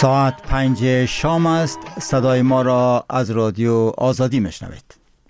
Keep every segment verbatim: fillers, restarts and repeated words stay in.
ساعت پنج شام است. صدای ما را از رادیو آزادی میشنوید.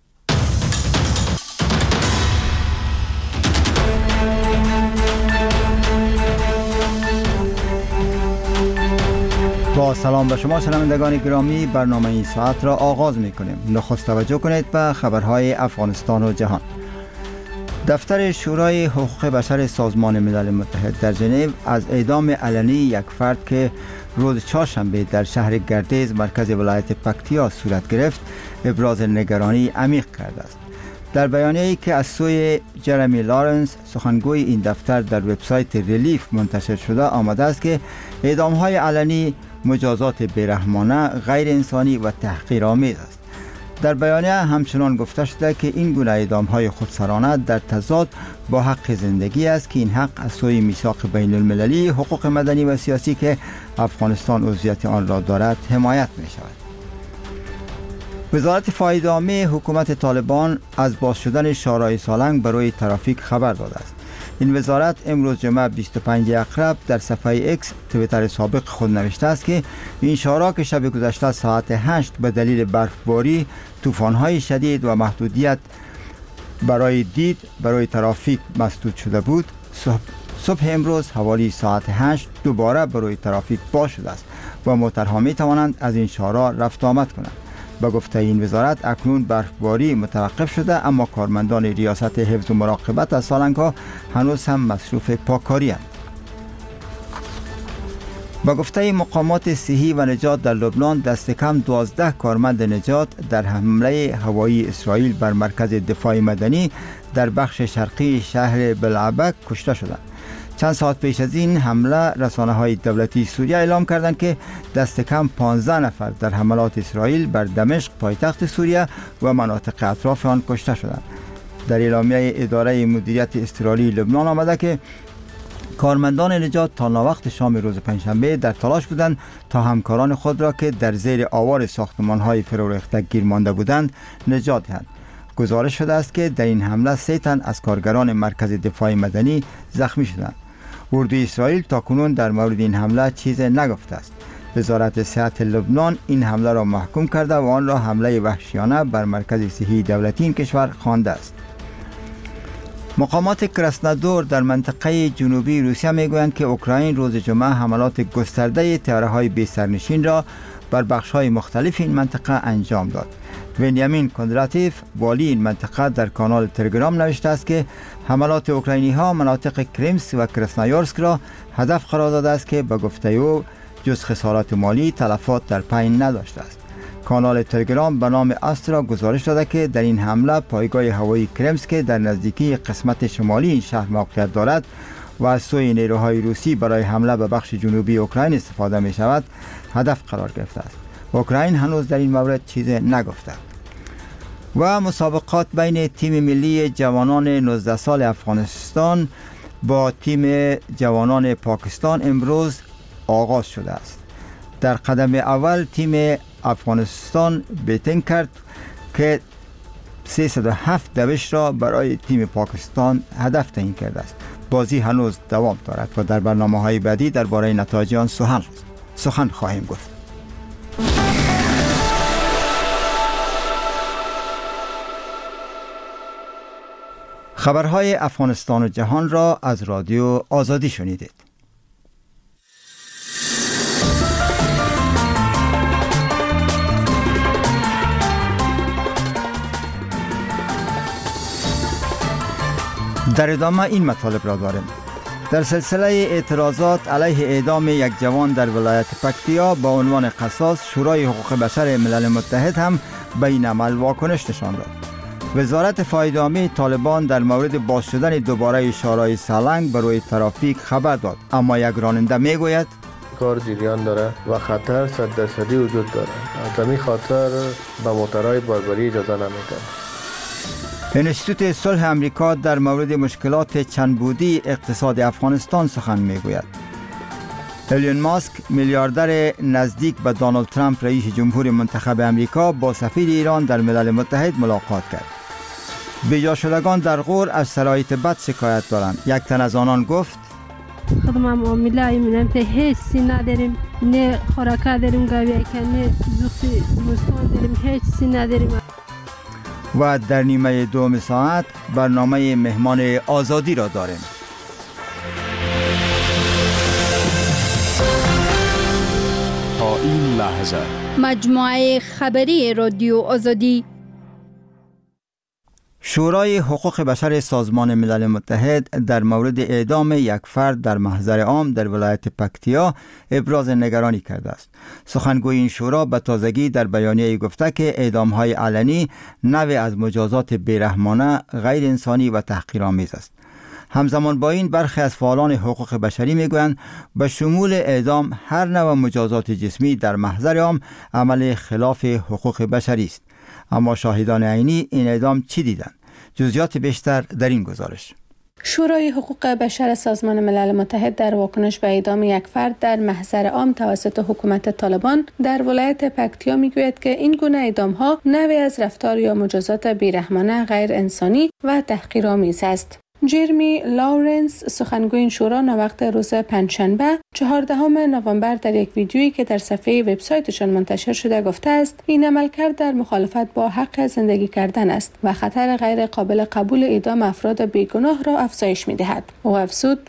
با سلام به شما شنوندگان گرامی، برنامه این ساعت را آغاز می‌کنیم. نخست توجه کنید به خبرهای افغانستان و جهان. دفتر شورای حقوق بشر سازمان ملل متحد در ژنو از اعدام علنی یک فرد که روز چهارشنبه در شهر گردیز مرکز ولایت پکتیا صورت گرفت ابراز نگرانی عمیق کرده است. در بیانیه‌ای که از سوی جرمی لارنس سخنگوی این دفتر در وبسایت ریلیف منتشر شده آمده است که اعدام‌های علنی مجازات بیرحمانه، غیر انسانی و تحقیرآمیز است. در بیانیه همچنان گفته شده که این گونه اعدام‌های خودسرانه در تضاد با حق زندگی است که این حق از سوی میثاق بین المللی حقوق مدنی و سیاسی که افغانستان عضویت آن را دارد حمایت می شود. وزارت فایده عامه حکومت طالبان از باز شدن شارع سالنگ برای ترافیک خبر داده است. این وزارت امروز جمعه بیست و پنج اکرب در صفحه ایکس توییتر سابق خود نوشته است که این شارع که شب گذشته ساعت هشت به دلیل برفباری، طوفان‌های شدید و محدودیت برای دید برای ترافیک مسدود شده بود، صبح, صبح امروز حوالی ساعت هشت دوباره برای ترافیک باز شده است و موترها می توانند از این شارع رفت آمد کنند. با گفته این وزارت اکنون برفباری متوقف شده، اما کارمندان ریاست حفظ و مراقبت از سالنگ‌ها هنوز هم مصروف پاککاری اند. با گفته مقامات صحی و نجات در لبنان دست کم دوازده کارمند نجات در حمله هوایی اسرائیل بر مرکز دفاع مدنی در بخش شرقی شهر بلعبک کشته شدند. چند ساعت پیش از این حمله رسانه‌های دولتی سوریه اعلام کردند که دست کم پانزده نفر در حملات اسرائیل بر دمشق پایتخت سوریه و مناطق اطراف آن کشته شدند. در اعلامیه اداره مدیریت اضطراری لبنان آمده که کارمندان نجات تا ناوقت شام روز پنجشنبه در تلاش بودند تا همکاران خود را که در زیر آوار ساختمان‌های فرو ریخته گیر مانده بودند نجات دهند. گزارش شده است که در این حمله سه تن از کارگران مرکز دفاع مدنی زخمی شدند. اردوی اسرائیل تاکنون در مورد این حمله چیزی نگفته است. وزارت صحت لبنان این حمله را محکوم کرده و آن را حمله وحشیانه بر مرکز صحی دولتی این کشور خوانده است. مقامات کراسنودار در منطقه جنوبی روسیه میگویند که اوکراین روز جمعه حملات گسترده طیاره‌های بی سرنشین را بر بخش‌های مختلف این منطقه انجام داد. ونیامین کندراتیف والی این منطقه در کانال تلگرام نوشته است که حملات اوکراینی ها مناطق کریمس و کراسنایارسک را هدف قرار داده است که به گفته او جز خسارات مالی تلفات در پی نداشته است. کانال تلگرام به نام استرا گزارش داده که در این حمله پایگاه هوایی کریمس که در نزدیکی قسمت شمالی این شهر موقعیت دارد و از سوی نیروهای روسی برای حمله به بخش جنوبی اوکراین استفاده می شود هدف قرار گرفته است. اوکراین هنوز در این مورد چیزی نگفته. و مسابقات بین تیم ملی جوانان نوزده سال افغانستان با تیم جوانان پاکستان امروز آغاز شده است. در قدم اول تیم افغانستان بیتینگ کرد که سیصد و هفت دوش را برای تیم پاکستان هدف تعیین کرده است. بازی هنوز دوام دارد و در برنامه‌های بعدی درباره نتایج آن سخن سخن خواهیم گفت. خبرهای افغانستان و جهان را از رادیو آزادی شنیدید. در ادامه این مطالب را داریم. در سلسله اعتراضات علیه اعدام یک جوان در ولایت پکتیا با عنوان قصاص، شورای حقوق بشر ملل متحد هم به این عمل واکنش نشان داد. وزارت فایده عامه طالبان در مورد باز شدن دوباره شارع سالنگ بروی ترافیک خبر داد، اما یک راننده میگوید کار جریان داره و خطر صد درصدی وجود داره. از همین خاطر به موترهای باربری اجازه نمیده. انستیتوت صلح امریکا در مورد مشکلات چندبعدی اقتصاد افغانستان سخن میگوید. ایلون ماسک میلیاردر نزدیک به دونالد ترامپ رئیس جمهور منتخب امریکا با سفیر ایران در ملل متحد ملاقات کرد. بیجا شدگان در غور از شرایط بد شکایت دارند. یک تن از آنان گفت خدمت معامله می‌نم ته حسی نداریم، نه خوراک داریم گاوی که نه زوختی مستان داریم، حسی نداریم. و در نیمه دوم ساعت برنامه مهمان آزادی را داریم. تا این لحظه مجموعه خبری رادیو آزادی. شورای حقوق بشر سازمان ملل متحد در مورد اعدام یک فرد در محضر عام در ولایت پکتیا ابراز نگرانی کرده است. سخنگوی این شورا به تازگی در بیانیه گفته که اعدام‌های علنی نوعی از مجازات بیرحمانه، غیر انسانی و تحقیرآمیز است. همزمان با این برخی از فعالان حقوق بشری میگویند به شمول اعدام هر نوع مجازات جسمی در محضر عام عمل خلاف حقوق بشری است. اما شاهدان عینی این اعدام چی دیدند؟ جزئیات بیشتر در این گزارش. شورای حقوق بشر سازمان ملل متحد در واکنش به اعدام یک فرد در محضر عام توسط حکومت طالبان در ولایت پکتیا میگوید که این گونه اعدام‌ها نوعی از رفتار یا مجازات بیرحمانه، غیر انسانی و تحقیرآمیز است. جرمی لاورنس سخنگوی این شورا ناوقت روز پنجشنبه چهاردهم نوامبر در یک ویدیویی که در صفحه وبسایتشان منتشر شده گفته است این عملکرد در مخالفت با حق زندگی کردن است و خطر غیر قابل قبول اعدام افراد بیگناه را افزایش می‌دهد. او افزود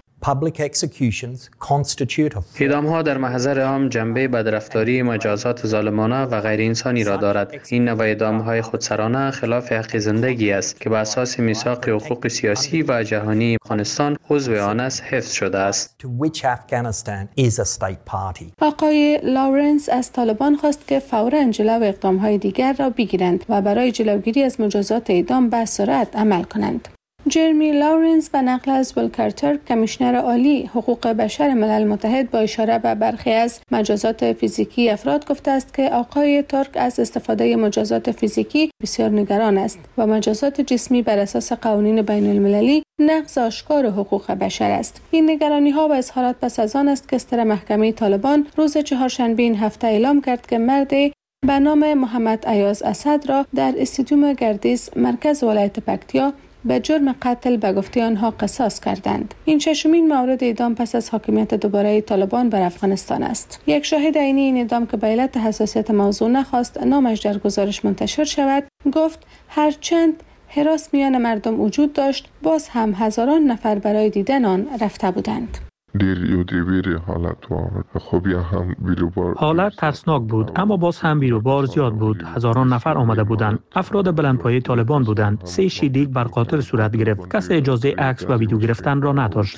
اعدام‌ها در محضر عام جنبه بدرفتاری، مجازات ظالمانه و غیر انسانی را دارد. این نوع اعدام‌های خودسرانه خلاف حق زندگی است که بر اساس میثاق حقوق سیاسی و جهانی افغانستان عضو آن است حفظ شده است. آقای لاورنس از طالبان خواست که فوراً جلو اقدام‌های دیگر را بگیرند و برای جلوگیری از مجازات اعدام به سرعت عمل کنند. جرمی لاورنس به نقل از ویل کارتر کمیشنر عالی حقوق بشر ملل متحد با اشاره به برخی از مجازات فیزیکی افراد گفته است که آقای ترک از استفاده مجازات فیزیکی بسیار نگران است و مجازات جسمی بر اساس قوانین بین المللی نقض آشکار حقوق بشر است. این نگرانی ها و اظهارات پس از آن است که ستر محکمه طالبان روز چهارشنبه این هفته اعلام کرد که مرد به نام محمد ایاز اسد را در استادیوم گردیز مرکز ولایت پکتیا به جرم قتل به گفته آنها قصاص کردند. این ششمین مورد اعدام پس از حاکمیت دوباره طالبان بر افغانستان است. یک شاهد عینی این اعدام که به علت حساسیت موضوع نخواست نامش در گزارش منتشر شود، گفت هرچند هراس میان مردم وجود داشت، باز هم هزاران نفر برای دیدن آن رفته بودند. حالت ترسناک بود، اما باز هم بیروبار زیاد بود. هزاران نفر آمده بودند. افراد بلندپایه طالبان بودند. سه شلیک بر قاتل صورت گرفت. کسی اجازه عکس و ویدیو گرفتن را نداشت.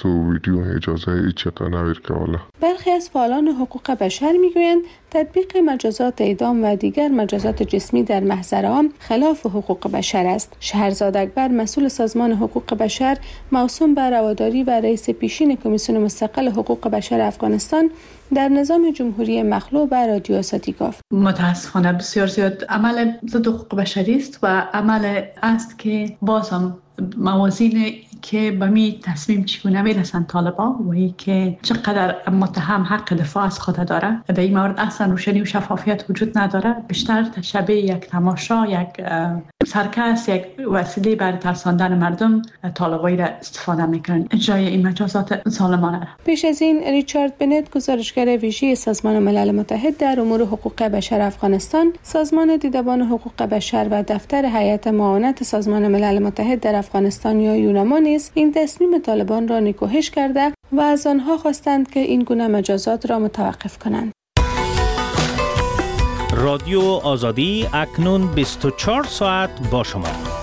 برخی از فعالان حقوق بشر میگویند تطبیق مجازات اعدام و دیگر مجازات جسمی در محضر عام خلاف حقوق بشر است. شهرزاد اکبر مسئول سازمان حقوق بشر موسوم به رواداری و رئیس پیشین کمیسیون مستقل حقوق بشر افغانستان در نظام جمهوری مخلوع به رادیو آزادی گفت متاسفانه بسیار زیاد عمل ضد حقوق بشری است و عمل است که باز هم موازین که به می تصمیم چگونه میرسند طالبان و ای که چقدر متهم حق دفاع از خود داره، در این مورد اصلا روشنی و شفافیت وجود نداره. بیشتر شبیه یک تماشا، یک سرکس، یک وسیله برای ترساندن مردم طالبایی را استفاده میکنند. اجرای این مجازات ظالمانه. پیش از این ریچارد بنت گزارشگر ویژه سازمان ملل متحد در امور حقوق بشر افغانستان، سازمان دیدبان حقوق بشر و دفتر هیئت معاونت سازمان ملل متحد در افغانستان یا یوناما نیز این تصمیم طالبان را نکوهش کرده و از آنها خواستند که این گونه مجازات را متوقف کنند. رادیو آزادی اکنون بیست و چهار ساعت با شما.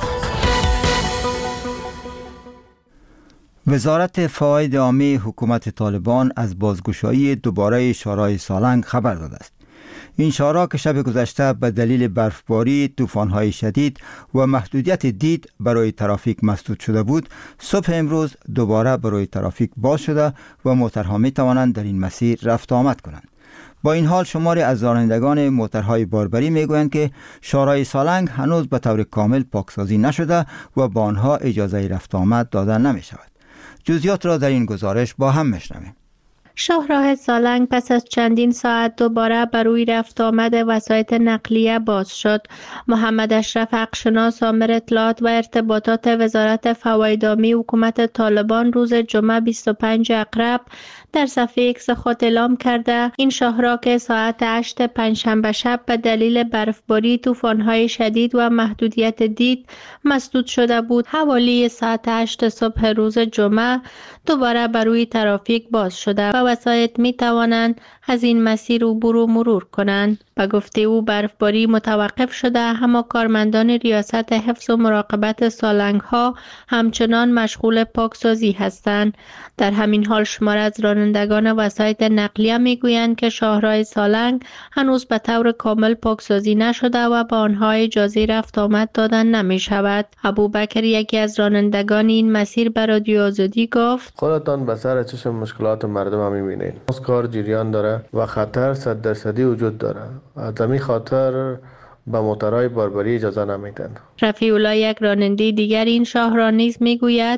وزارت فواید عامه حکومت طالبان از بازگشایی دوباره شورای سالنگ خبر داده است. این شورا که شب گذشته به دلیل برفباری، طوفان‌های شدید و محدودیت دید برای ترافیک مسدود شده بود، صبح امروز دوباره برای ترافیک باز شده و موترها می توانند در این مسیر رفت آمد کنند. با این حال شماری از رانندگان موترهای باربری می گویند که شورای سالنگ هنوز به طور کامل پاکسازی نشده و با آنها اجازه رفت آمد داده نمی شود. جزئیات را در این گزارش با هم میشنویم. شاهراه سالنگ پس از چندین ساعت دوباره بر روی رفت آمد وسایط نقلیه باز شد. محمد اشرف حقشناس آمر اطلاعات و ارتباطات وزارت فوایدامی حکومت طالبان روز جمعه بیست و پنجم اقرب در صفحه ایکس خود اعلام کرده این شاهراه که ساعت هشت پنجشنبه شب به دلیل برفباری، طوفان‌های شدید و محدودیت دید مسدود شده بود، حوالی ساعت هشت صبح روز جمعه دوباره بر روی ترافیک باز شده و وسایط می توانند از این مسیر عبور و مرور کنند. به گفته او برفباری متوقف شده، اما کارمندان ریاست حفظ و مراقبت سالنگ ها همچنان مشغول پاکسازی هستند. در همین حال شمار از رانندگان وسایط نقلیه می گویند که شاهراه سالنگ هنوز به طور کامل پاکسازی نشده و به آنها اجازه رفت آمد دادن نمی شود. ابوبکر یکی از رانندگان این مسیر به رادیو آزادی گفت: خودتان به سر چشم مشکلات مردم هم می‌بینید. از کار جریان داره و خطر صد درصدی وجود داره. از همین خاطر به موترهای باربری اجازه نمیدن. رفیع الله یک راننده دیگر این شاهراه نیز میگوید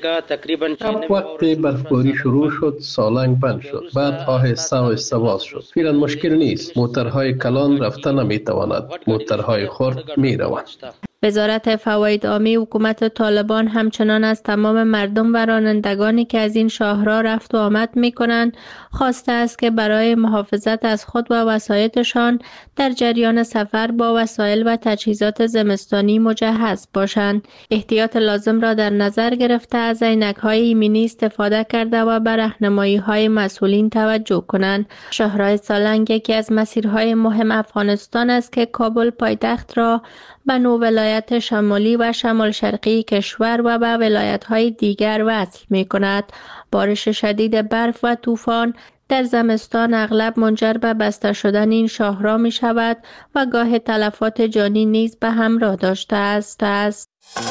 وقتی برفباری شروع شد سالنگ بند شد، بعد آهسته آهسته باز شد. فعلا مشکل نیست، موترهای کلان رفته نمیتواند، موترهای خرد میروند. وزارت فواید عامی حکومت طالبان همچنان از تمام مردم و رانندگانی که از این شاهراه رفت و آمد می کنند خواسته است که برای محافظت از خود و وسایطشان در جریان سفر با وسایل و تجهیزات زمستانی مجهز باشند. احتیاط لازم را در نظر گرفته از عینک‌های ایمنی استفاده کرده و به راهنمایی‌های مسئولین توجه کنند. شاهراه سالنگ یکی از مسیرهای مهم افغانستان است که کابل پایتخت را به نو ولایت شمالی و شمال شرقی کشور و به ولایت‌های دیگر وصل می‌کند. بارش شدید برف و طوفان در زمستان اغلب منجر به بسته شدن این شاهراه می‌شود و گاه تلفات جانی نیز به همراه داشته است. است.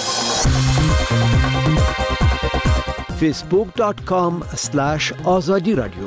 فیسبوک دات کام اسلش آزادی رادیو.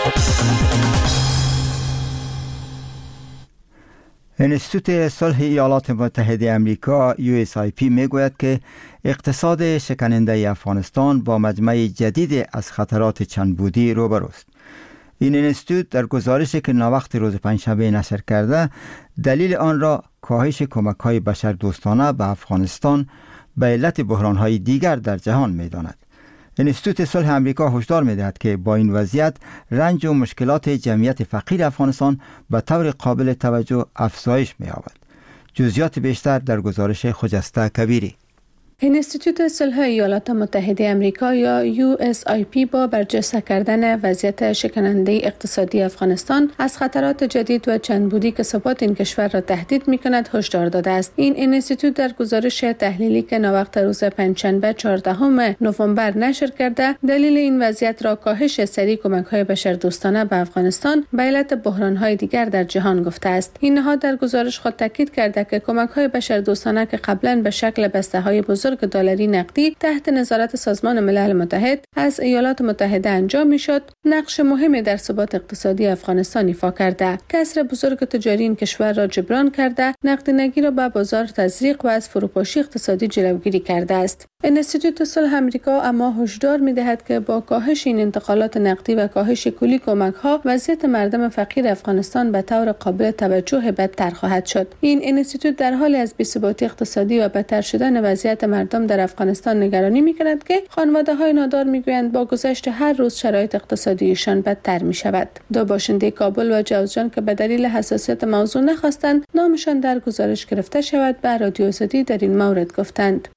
انستیتوت صلح ایالات متحده آمریکا یو اس آی پی میگوید که اقتصاد شکننده افغانستان با مجموعه جدید از خطرات چندبعدی روبروست. این انستیتوت در گزارشی که ناوقت روز پنجشنبه نشر کرده دلیل آن را کاهش کمک‌های بشردوستانه به افغانستان به علت بحران‌های دیگر در جهان می‌داند. انستیتوت صلح آمریکا هشدار می‌دهد که با این وضعیت رنج و مشکلات جمعیت فقیر افغانستان به طور قابل توجه افزایش می‌یابد. جزئیات بیشتر در گزارش خجسته کبیری. انستیتوت صلح ایالات متحده آمریکا یا یو اس آی پی با برجسته کردن وضعیت شکننده اقتصادی افغانستان از خطرات جدید و چندبعدی که ثبات این کشور را تهدید می‌کند هشدار داده است. این انستیتوت در گزارش تحلیلی که ناوقت روز پنجشنبه چهاردهم نوامبر نشر کرده دلیل این وضعیت را کاهش سریع کمک‌های بشردوستانه به افغانستان به علت بحران‌های دیگر در جهان گفته است. این نهاد در گزارش خود تاکید کرده که کمک‌های بشردوستانه که قبلا به شکل بسته‌های بزرگ دلاری نقدی تحت نظارت سازمان ملل متحد از ایالات متحده انجام میشد، نقش مهمی در ثبات اقتصادی افغانستان ایفا کرده. کسر بزرگ تجاری این کشور را جبران کرده، نقدینگی را به بازار تزریق و از فروپاشی اقتصادی جلوگیری کرده است. انستیتوت صلح آمریکا اما هشدار می‌دهد که با کاهش این انتقالات نقدی و کاهش کلی کمک‌ها وضعیت مردم فقیر افغانستان به طور قابل توجه بدتر خواهد شد. این انستیتوت در حال از بی‌ثباتی اقتصادی و بدتر شدن وضعیت مردم در افغانستان نگرانی می‌کند که خانواده‌های نادار می‌گویند با گذشت هر روز شرایط اقتصادیشان بدتر می‌شود. دو باشنده کابل و جوزجان که به دلیل حساسیت موضوع نخواستند نامشان در گزارش گرفته شود به رادیو آزادی در این مورد گفتند: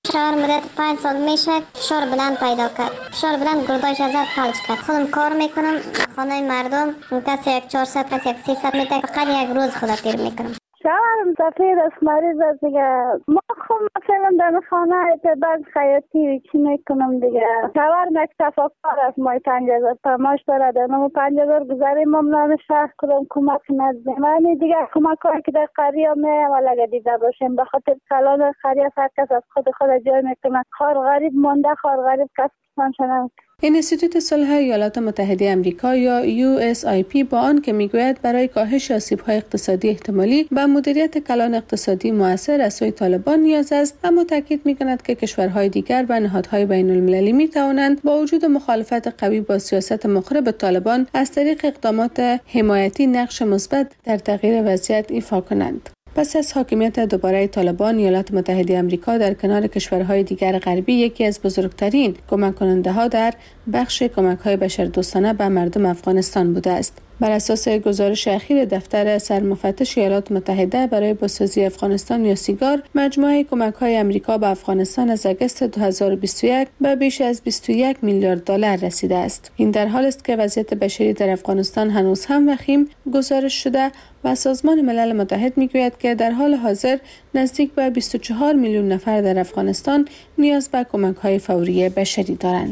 سال میشه فشار بلند پیدا کرد، فشار بلند گردایش ازت فلج کرد. خودم کار میکنم خانه مردم، کسی یک چهارصد کسی یک سیصد میده، فقط یک روز خدا تیر میکنم. شوهرم سفید است، مریض است دیگه. ما خب مثلا در خانه اعتبار خیاطی چی میکنم دیگه. شوهرم یک تفاکر است، مای پنج هزار تماش دارد، اما پنج هزار گذاری ممنون شهر کدام کمک ندیم. یعنی دیگه کمک هایی که در قریه میام ولی دیده باشیم به خاطر کلان خریه هر کس از خود خود جای میکنه. خار غریب مونده، خار غریب کس من شنوم. انستیتوت صلح ایالات متحده آمریکا یا یو اس آی پی با آن که میگوید برای کاهش آسیب‌های اقتصادی احتمالی و مدیریت کلان اقتصادی مؤثر از سوی طالبان نیاز است، اما تاکید می‌کند که کشورهای دیگر و نهادهای بین‌المللی می‌توانند با وجود مخالفت قوی با سیاست مخرب طالبان از طریق اقدامات حمایتی نقش مثبت در تغییر وضعیت ایفا کنند. پس از حاکمیت دوباره طالبان، ایالات متحده آمریکا در کنار کشورهای دیگر غربی یکی از بزرگترین کمک کننده ها در بخش کمک های بشردوستانه به مردم افغانستان بوده است. بر اساس گزارش اخیر دفتر سرمفتش ایالات متحده برای بازسازی افغانستان یا سیگار، مجموعه کمک های آمریکا به افغانستان از اگست دو هزار و بیست و یک به بیش از بیست و یک میلیارد دلار رسیده است. این در حالی است که وضعیت بشری در افغانستان هنوز هم وخیم گزارش شده و سازمان ملل متحد میگوید که در حال حاضر نزدیک به بیست و چهار میلیون نفر در افغانستان نیاز به کمک های فوری بشری دارند.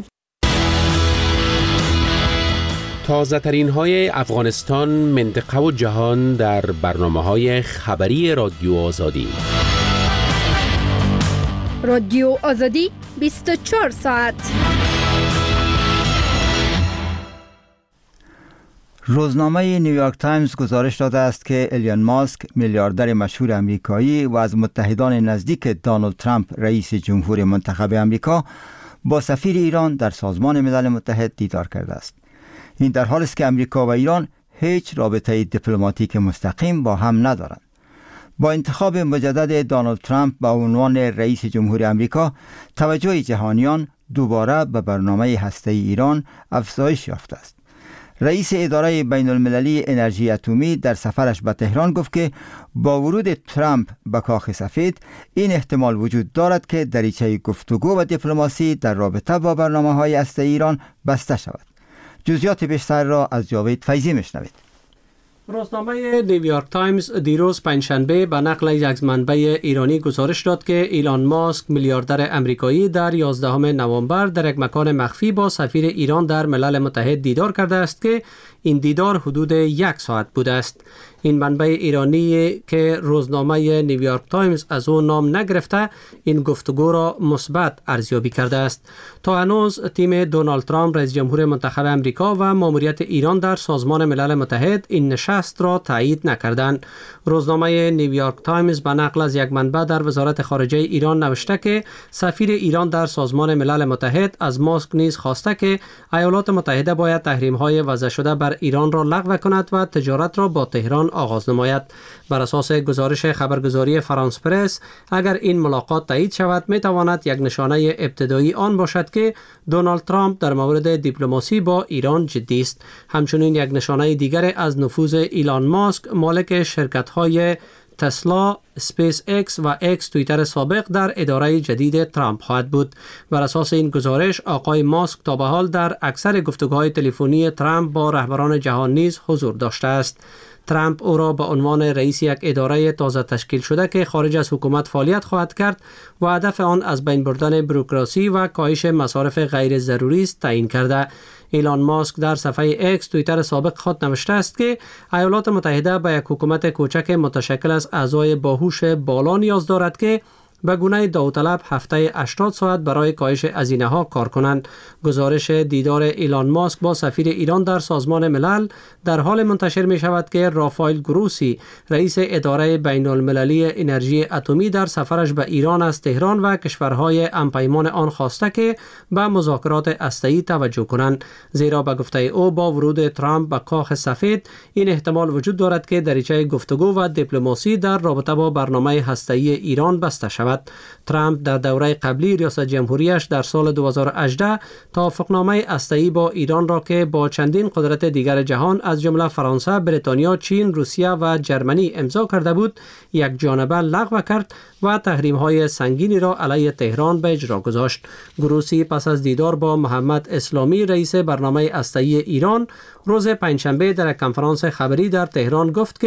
تازه ترین های افغانستان، منطقه و جهان در برنامه های خبری رادیو آزادی. رادیو آزادی بیست و چهار ساعت. روزنامه نیویورک تایمز گزارش داده است که ایلان ماسک، میلیاردر مشهور آمریکایی و از متحدان نزدیک دونالد ترامپ رئیس جمهور منتخب آمریکا، با سفیر ایران در سازمان ملل متحد دیدار کرده است. این در حالی است که آمریکا و ایران هیچ رابطه دیپلماتیک مستقیم با هم ندارند. با انتخاب مجدد دونالد ترامپ به عنوان رئیس جمهور آمریکا، توجه جهانیان دوباره به برنامه هسته‌ای ایران افزایش یافته است. رئیس اداره بین المللی انرژی اتمی در سفرش به تهران گفت که با ورود ترامپ به کاخ سفید، این احتمال وجود دارد که دریچه گفتگو و دیپلماسی در رابطه با برنامه‌های هسته‌ای ایران بسته شود. جزئیات بیشتر را از جاوید فیضی میشنوید. روزنامه نیویورک تایمز دیروز پنجشنبه به نقل یک منبع ایرانی گزارش داد که ایلان ماسک، میلیاردر آمریکایی، در یازدهم نوامبر در یک مکان مخفی با سفیر ایران در ملل متحد دیدار کرده است که این دیدار حدود یک ساعت بوده است. این منبع ایرانی که روزنامه نیویورک تایمز از او نام نگرفته، این گفتگو را مثبت ارزیابی کرده است. تا هنوز تیم دونالد ترامپ رئیس جمهور منتخب آمریکا و ماموریت ایران در سازمان ملل متحد این نشست را تایید نکردند. روزنامه نیویورک تایمز به نقل از یک منبع در وزارت خارجه ایران نوشته که سفیر ایران در سازمان ملل متحد از ماسک نیز خواسته که ایالات متحده باید تحریم‌های وضع شده بر ایران را لغو کند و تجارت را با تهران آغاز نماید. بر اساس گزارش خبرگزاری فرانس پرس، اگر این ملاقات تایید شود، می تواند یک نشانه ابتدایی آن باشد که دونالد ترامپ در مورد دیپلماسی با ایران جدی است. همچنین یک نشانه دیگر از نفوذ ایلان ماسک، مالک شرکت‌های تسلا، اسپیس ایکس و ایکس توییتر سابق، در اداره جدید ترامپ خواهد بود. بر اساس این گزارش، آقای ماسک تا به حال در اکثر گفتگوهای تلفنی ترامپ با رهبران جهان نیز حضور داشته است. ترامپ او را به عنوان رئیس یک اداره تازه تشکیل شده که خارج از حکومت فعالیت خواهد کرد و هدف آن از بین بردن بروکراسی و کاهش مصارف غیر ضروری است تعیین کرده. ایلان ماسک در صفحه ایکس توییتر سابق خود نوشته است که ایالات متحده به یک حکومت کوچک متشکل از اعضای باهوش بالا نیاز دارد که به گونه داوطلب هفته هشتاد ساعت برای کاهش هزینه ها کار کنند. گزارش دیدار ایلان ماسک با سفیر ایران در سازمان ملل در حال منتشر می شود که رافائل گروسی، رئیس اداره بین المللی انرژی اتمی، در سفرش به ایران از تهران و کشورهای همپیمان آن خواسته که به مذاکرات هسته‌ای توجه کنند، زیرا به گفته او با ورود ترامپ به کاخ سفید این احتمال وجود دارد که دریچه گفتگو و دیپلماسی در رابطه با برنامه هسته‌ای ایران بسته شود. ترامپ در دوره قبلی ریاست جمهوریش در سال دو هزار و هجده توافقنامه هسته‌ای با ایران را که با چندین قدرت دیگر جهان از جمله فرانسه، بریتانیا، چین، روسیه و جرمنی امضا کرده بود، یک جانبه لغو کرد و تحریم‌های سنگینی را علیه تهران به اجرا گذاشت. گروسی پس از دیدار با محمد اسلامی، رئیس برنامه هسته‌ای ایران، روز پنجشنبه در یک کنفرانس خبری در تهران گفت که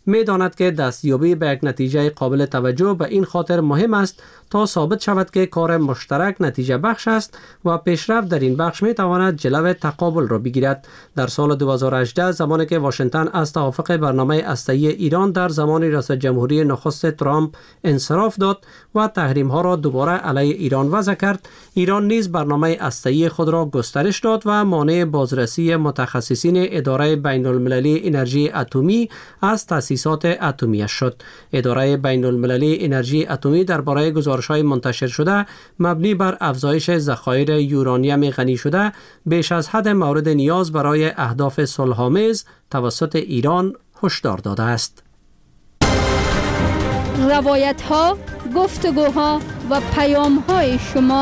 می‌داند که دستیابی به یک نتیجه قابل توجه به این خاطر مهم است تا ثابت شود که کار مشترک نتیجه بخش است و پیشرفت در این بخش می‌تواند جلو تقابل را بگیرد. در سال دو هزار و هجده زمانی که واشنگتن از توافق برنامه هسته‌ای ایران در زمان ریاست جمهوری نخست ترامپ انصراف داد و تحریم‌ها را دوباره علیه ایران وضع کرد، ایران نیز برنامه هسته‌ای خود را گسترش داد و مانع بازرسی متخصصین اداره بین‌المللی انرژی اتمی از تأسیسات اتمی‌اش شد. اداره بین‌المللی انرژی اتمی درباره گزارش‌های منتشر شده مبنی بر افزایش ذخایر یورانیم غنی شده بیش از حد مورد نیاز برای اهداف صلح‌آمیز توسط ایران هشدار داده است. روایت‌ها، گفتگوها و پیام‌های شما.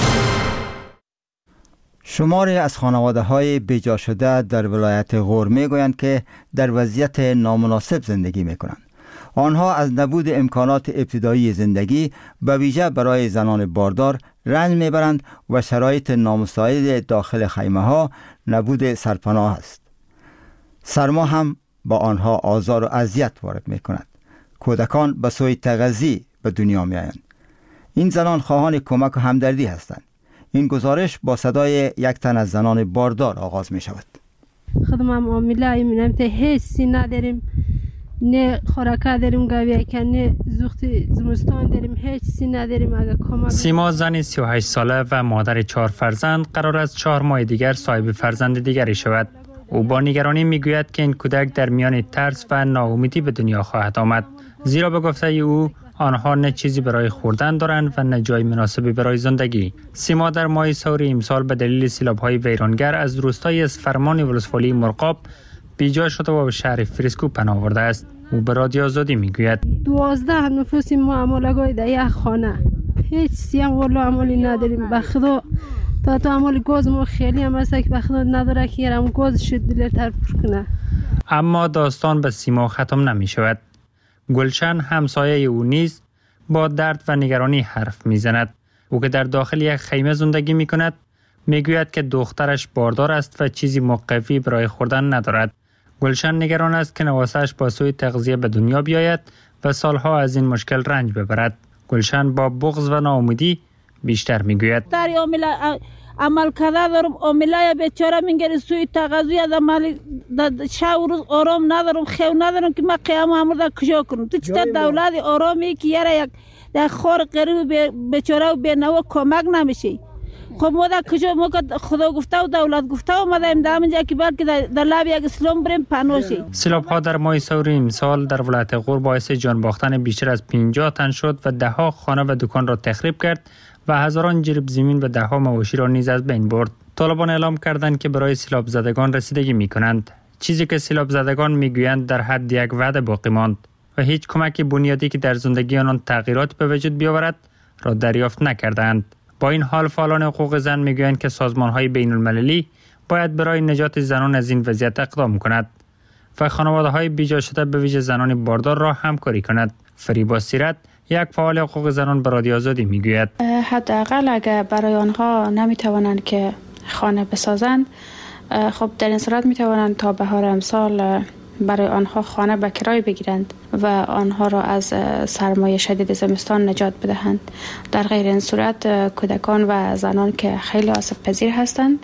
شماری از خانواده‌های بیجا شده در ولایت غور می‌گویند که در وضعیت نامناسب زندگی می‌کنند. آنها از نبود امکانات ابتدایی زندگی به ویژه برای زنان باردار رنج می‌برند و شرایط نامساعد داخل خیمه‌ها نبود سرپناه است. سرما هم با آنها آزار و اذیت وارد می‌کند. کودکان به سوی تغذی به دنیا می‌آیند. این زنان خواهان کمک و همدردی هستند. این گزارش با صدای یک تن از زنان باردار آغاز می شود. خودم عامله می‌نم ته حسی نداریم، نه خوراک داریم گاوی که نه زوخت زمستان داریم، هیچ چیزی نداریم. اگه کمک سیما زن سی و هشت ساله و مادر چهار فرزند قرار است چهار ماه دیگر صاحب فرزند دیگری شود. او با نگرانی میگوید که این کودک در میان ترس و ناامیدی به دنیا خواهد آمد، زیرا به گفته او آنها نه چیزی برای خوردن دارند و نه جای مناسبی برای زندگی. سیما در ماه سور امسال به دلیل سیلاب‌های ویرانگر از روستای اسفرمان ولسوالی مرغاب بیجا شده و به شهر فریسکو پناه آورده است. او به رادیو آزادی میگوید دوازده نفوس ما عمالگاه در یک خانه، هیچ چیزی هم والله عمالی نداریم. به خدا تا تو عمال گاز ما خیلی هم هست که به خدا نداره که یرم گاز شد دلتر پر کنه. اما داستان به سیما ختم نمی شود. گلشن همسایه او نیز با درد و نگرانی حرف میزند. او که در داخل یک خیمه زندگی می کند میگوید که دخترش باردار است و چیزی مقوی برای خوردن ندارد. گلشن نگران است که نواسه‌اش با سوی تغذیه به دنیا بیاید و سالها از این مشکل رنج ببرد. گلشن با بغض و ناامیدی بیشتر میگوید در عامل عمل کرده دارم، عامله بیچاره میگه سوی تغذیه از عمل شب و روز آرام ندارم، خیو ندارم که من قیام امر کجا کنم. تو چطور دولت آرامی که یاره یک در خور غریب بیچاره و بینوا کمک نمیشه. خب ما در کجا ما که خدا گفته و دولت گفته و ما در اینجا که بلکه در لب یک اسلام بریم پناهی. سیلاب ها در ماه سور امسال در ولایت غور باعث جان باختن بیشتر از پنجاه تن شد و ده ها خانه و دکان را تخریب کرد و هزاران جریب زمین و ده ها مواشی را نیز از بین برد. طالبان اعلام کردند که برای سیلاب زدگان رسیدگی می کنند. چیزی که سیلاب زدگان می گویند در حد یک وعده باقی ماند و هیچ کمک بنیادی که در زندگی آنان تغییرات به وجود بیاورد را دریافت نکردند. با این حال فعالان حقوق زن میگویند که سازمان‌های بین‌المللی باید برای نجات زنان از این وضعیت اقدام کند و خانواده‌های بیجا شده به ویژه زنان باردار را همکاری کند. فریبا سیرت یک فعال حقوق زنان به رادیو آزادی میگوید حداقل اگر برای آنها نمیتوانند که خانه بسازند، خب در این صورت میتوانند تا بهار امسال برای آنها خانه به کرای بگیرند و آنها را از سرمایه شدید زمستان نجات بدهند. در غیر این صورت کودکان و زنان که خیلی آسیب پذیر هستند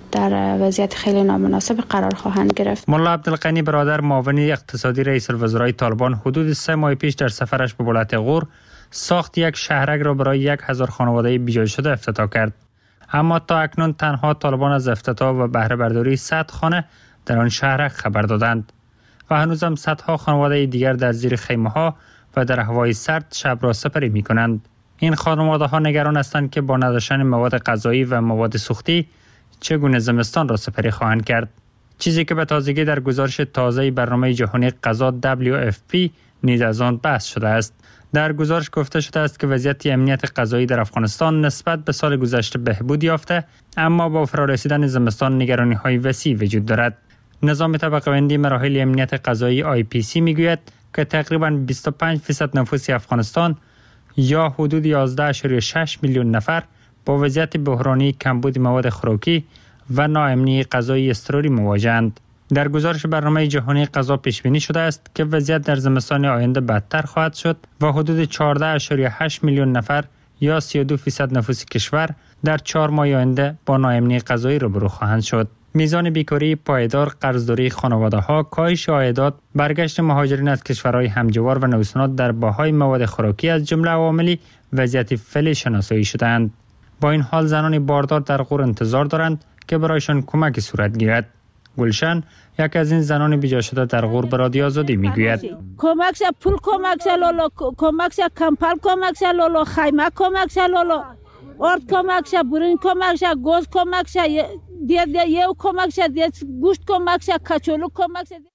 در وضعیت خیلی نامناسب قرار خواهند گرفت. ملا عبدالغنی برادر معاون اقتصادی رئیس الوزرای طالبان حدود سه ماه پیش در سفرش به ولایت غور ساخت یک شهرک را برای یک هزار خانواده بیجا شده افتتاح کرد. اما تا اکنون تنها طالبان از افتتاح و بهره برداری صد خانه در آن شهرک خبر دادند و هنوزم صدها خانواده دیگر در زیر خیمه ها و در هوای سرد شب را سپری می کنند. این خانواده ها نگران هستند که با نداشتن مواد غذایی و مواد سوختی چگونه زمستان را سپری خواهند کرد. چیزی که به تازگی در گزارش تازه برنامه جهانی غذا دبلیو اف پی نیز از آن بحث شده است. در گزارش گفته شده است که وضعیت امنیت غذایی در افغانستان نسبت به سال گذشته بهبود یافته، اما با فرارسیدن زمستان نگرانی های وسیع وجود دارد. نظام طبقه بندی مراحل امنیت غذایی آی پی سی میگوید که تقریباً بیست و پنج درصد نفوس افغانستان یا حدود یازده ممیز شش میلیون نفر با وضعیت بحرانی کمبود مواد خوراکی و ناامنی غذایی اضطراری مواجه‌اند. در گزارش برنامه جهانی غذا پیش بینی شده است که وضعیت در زمستان آینده بدتر خواهد شد و حدود چهارده ممیز هشت میلیون نفر یا سی و دو درصد نفوس کشور در چهار ماه آینده با ناامنی غذایی روبرو خواهند شد. میزان بیکاری پایدار، قرضداری خانواده‌ها، کاهش عایدات، برگشت مهاجرین از کشورهای همجوار و نوسانات در بهای مواد خوراکی از جمله عواملی وضعیت فعلی شناسایی شده‌اند. با این حال زنان باردار در غور انتظار دارند که برایشان کمک صورت گیرد. گلشن یک از این زنان بیجا شده در غور به رادیو آزادی میگوید کمک شه پول کمک شه لولو کمک شه کمپل کمک شه لولو خیمه کمک شه لولو ارد کمک شه برین کمک شه گوز کمک شه دیگه دیگه یه کمک شه دیگه گوشت کمک شه کچولو کمک شه.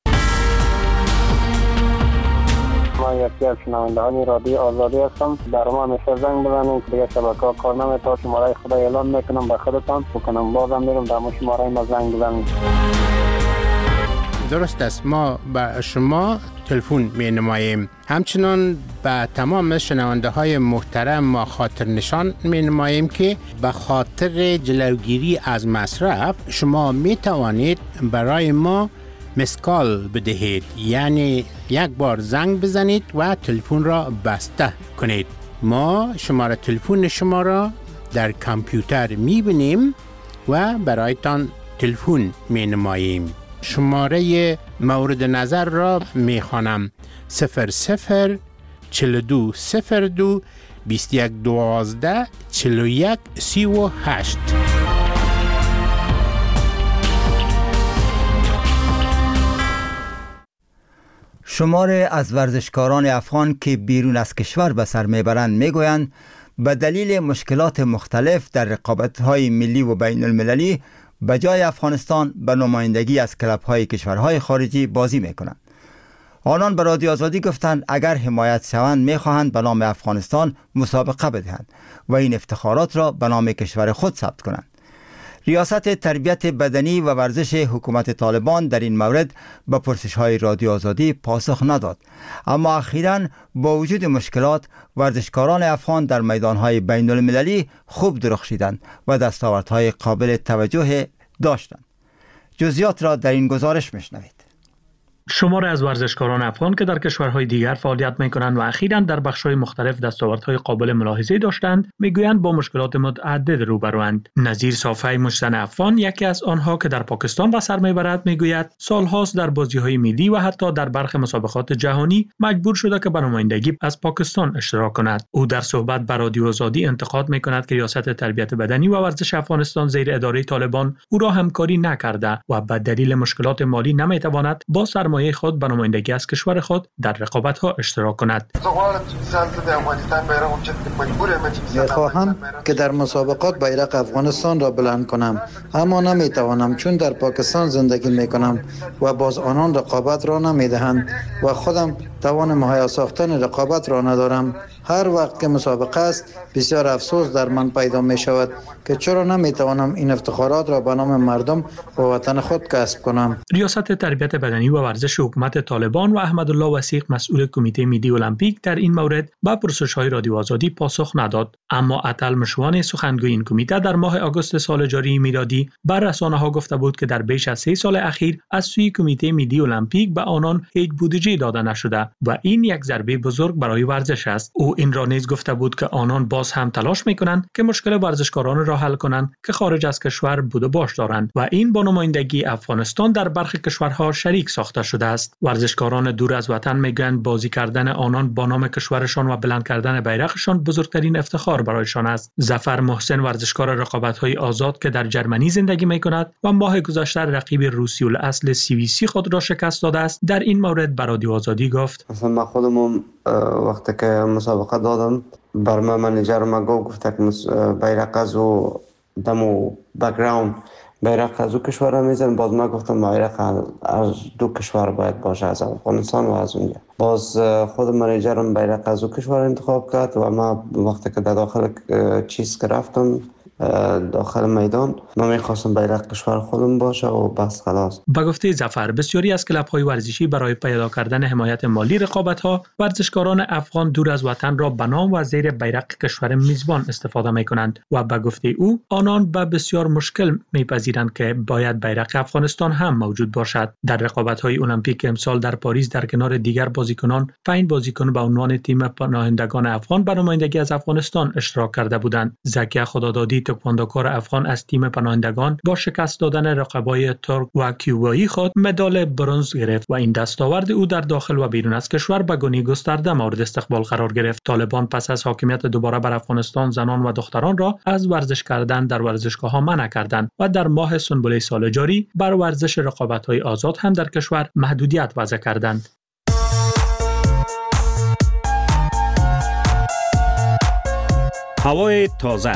ما یکی از شنوندهان رادیو آزادی هستم. در ما همیشه زنگ بزنید دیگه شبکه ها کار نمی‌کنه. شماره خدا اعلان میکنم به خودتان بکنم بازم میرم در ما شماره ما زنگ بزنید. درست است، ما به شما تلفن می نماییم. همچنان به تمام شنونده های محترم ما خاطر نشان می نماییم که به خاطر جلوگیری از مصرف شما می توانید برای ما مسکال بدهید، یعنی یک بار زنگ بزنید و تلفن را بسته کنید. ما شماره تلفن شما را در کامپیوتر می بینیم و برایتان تلفن می نماییم. شماره مورد نظر را می خوانم: صفر صفر چهل و دو صفر دو بیست و یک دوازده چهل و یک سی و هشت. شمار از ورزشکاران افغان که بیرون از کشور به سر میبرند میگویند به دلیل مشکلات مختلف در رقابت‌های ملی و بین المللی به جای افغانستان به نمایندگی از کلب‌های کشورهای خارجی بازی میکنند. آنان به رادیو آزادی گفتند اگر حمایت شوند میخواهند به نام افغانستان مسابقه بدهند و این افتخارات را به نام کشور خود ثبت کنند. ریاست تربیت بدنی و ورزش حکومت طالبان در این مورد به پرسش‌های رادیو آزادی پاسخ نداد، اما اخیراً با وجود مشکلات ورزشکاران افغان در میدان‌های بین المللی خوب درخشیدند و دستاوردهای قابل توجه داشتند. جزئیات را در این گزارش میشنوید. شمار از ورزشکاران افغان که در کشورهای دیگر فعالیت می‌کنند و اخیراً در بخش‌های مختلف دستاوردهای قابل ملاحظه داشتند، میگویند با مشکلات متعدد روبروند. نظیر صافی مشتن افغان، یکی از آنها که در پاکستان به سر میبرد، میگوید سالهاست در بازی‌های ملی و حتی در برخی مسابقات جهانی مجبور شده که به نمایندگی از پاکستان اشتراک کند. او در صحبت با رادیو آزادی انتقاد می‌کند که ریاست تربیت بدنی و ورزش افغانستان زیر اداره طالبان او را همکاری نکرده و به دلیل مشکلات مالی نمی‌تواند با سرمایه خود به نمایندگی از کشور خود در رقابت‌ها اشتراک کند. می‌خواهم که در مسابقات بیرق افغانستان را بلند کنم، اما نمی‌توانم چون در پاکستان زندگی می‌کنم و باز آنان رقابت را نمی‌دهند و خودم توان مهیا ساختن رقابت را ندارم. هر وقت که مسابقه است بسیار افسوس در من پیدا می شود که چرا نمی توانم این افتخارات را به نام مردم و وطن خود کسب کنم. ریاست تربیت بدنی و ورزش حکومت طالبان و احمدالله وثیق مسئول کمیته ملی المپیک در این مورد با پرسش‌های رادیو آزادی پاسخ نداد، اما عطل مشوان سخنگوی این کمیته در ماه آگوست سال جاری میلادی بر رسانه‌ها گفته بود که در بیش از سه سال اخیر از سوی کمیته ملی المپیک به آنان هیچ بودجه داده نشده و این یک ضربه بزرگ برای ورزش است. او این را نیز گفته بود که آنان باز هم تلاش میکنند که مشکل ورزشکاران را حل کنند که خارج از کشور بود و باش دارند و این با نمایندگی افغانستان در برخی کشورها شریک ساخته شده است. ورزشکاران دور از وطن میگویند بازی کردن آنان با نام کشورشان و بلند کردن بیرقشان بزرگترین افتخار برایشان است. ظفر محسن ورزشکار رقابت‌های آزاد که در جرمنی زندگی میکند و ماه گذشته رقیب روسی الاصل سی وی سی خود را شکست داده است، در این مورد به رادیو آزادی گفت: مثلا من خودم وقتی که مسابقه دادم بر من منیجر ما گفت که بیرق از و دمو بک‌گراند بیرق از دو کشور میزن. باز ما گفتم بیرق از دو کشور باید باشه، از افغانستان و از اونجا. باز خود منیجرم بیرق از دو کشور انتخاب کرد و ما وقتی که در داخل چیز که رفتم داخل میدان. من میخواستم بیرق کشور خودم باشه و بس خلاص. با گفته ظفر بسیاری از کلب‌های ورزشی برای پیدا کردن حمایت مالی رقابت‌ها ورزشکاران افغان دور از وطن را به نام و زیر بیرق کشور میزبان استفاده می‌کنند و با گفته او آنان به بسیار مشکل می‌پذیرند که باید بیرق افغانستان هم موجود باشد. در رقابت‌های المپیک امسال در پاریس در کنار دیگر بازیکنان پنج بازیکن به عنوان تیم پناهندگان افغان به نمایندگی از افغانستان اشتراک کرده بودند. زکیه خدادادی تکواندوکار افغان از تیم پناهندگان با شکست دادن رقبای ترک و کیوبایی خود مدال برنز گرفت و این دستاورد او در داخل و بیرون از کشور به گونه‌ای گسترده مورد استقبال قرار گرفت. طالبان پس از حاکمیت دوباره بر افغانستان زنان و دختران را از ورزش کردن در ورزشگاه‌ها منع کردند و در ماه سنبله سال جاری بر ورزش رقابت‌های آزاد هم در کشور محدودیت وضع کردند. هوای تازه،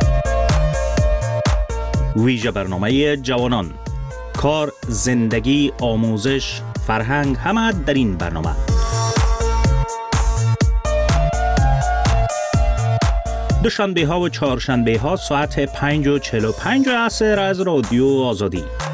ویژه برنامه جوانان، کار، زندگی، آموزش، فرهنگ، همه در این برنامه. دوشنبه ها و چهارشنبه ها ساعت پنج و چهل و پنج عصر از رادیو آزادی.